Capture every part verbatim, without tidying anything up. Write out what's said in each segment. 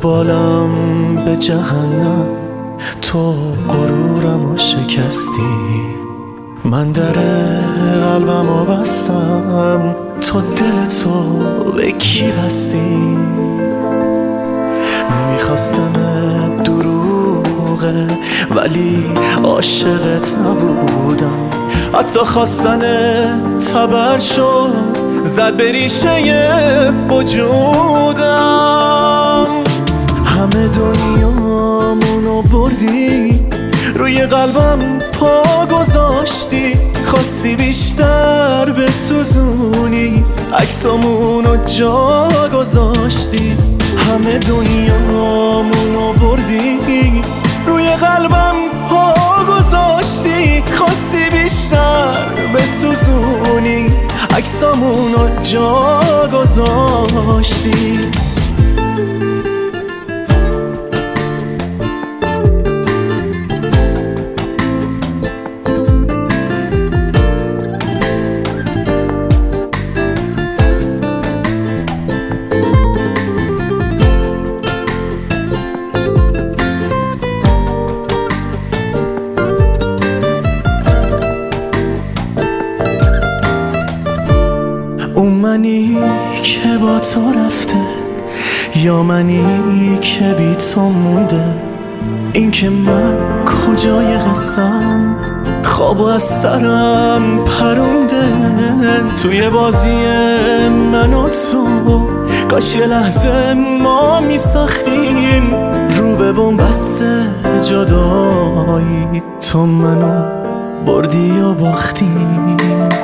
بالم به جهنم، تو غرورمو شکستی. من در قلبمو بستم، تو دل تو به کی بستی؟ نمیخواستم دروغه ولی عاشقت نبودم، حتی خواستن تبر شد زد به ریشه وجودم. همه دنیامونو بردی، روی قلبم پا گذاشتی. خواستی بیشتر بسوزونی، عکسامونو جا گذاشتی. همه دنیامونو بردی، روی قلبم پا گذاشتی. خواستی بیشتر بسوزونی، عکسامونو جا گذاشتی. اون منی که با تو رفته یا منی که بی تو مونده؟ این که من کجای قصم خوابو از سرم پرونده. توی بازی من و تو کاش یه لحظه ما میساختیم، رو به بن‌بست جدایی تو منو بردی و باختیم.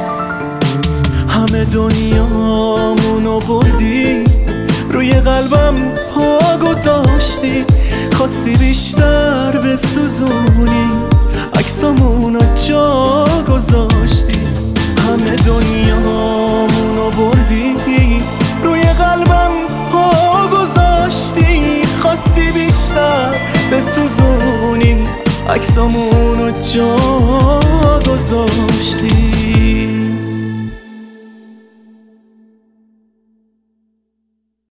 همه دنیامونو بردی، روی قلبم پا گذاشتی. خواستی بیشتر بسوزونی، عکسامونو جا گذاشتی. همه دنیامونو بردی، روی قلبم پا گذاشتی. خواستی بیشتر بسوزونی، عکسامونو جا گذاشتی.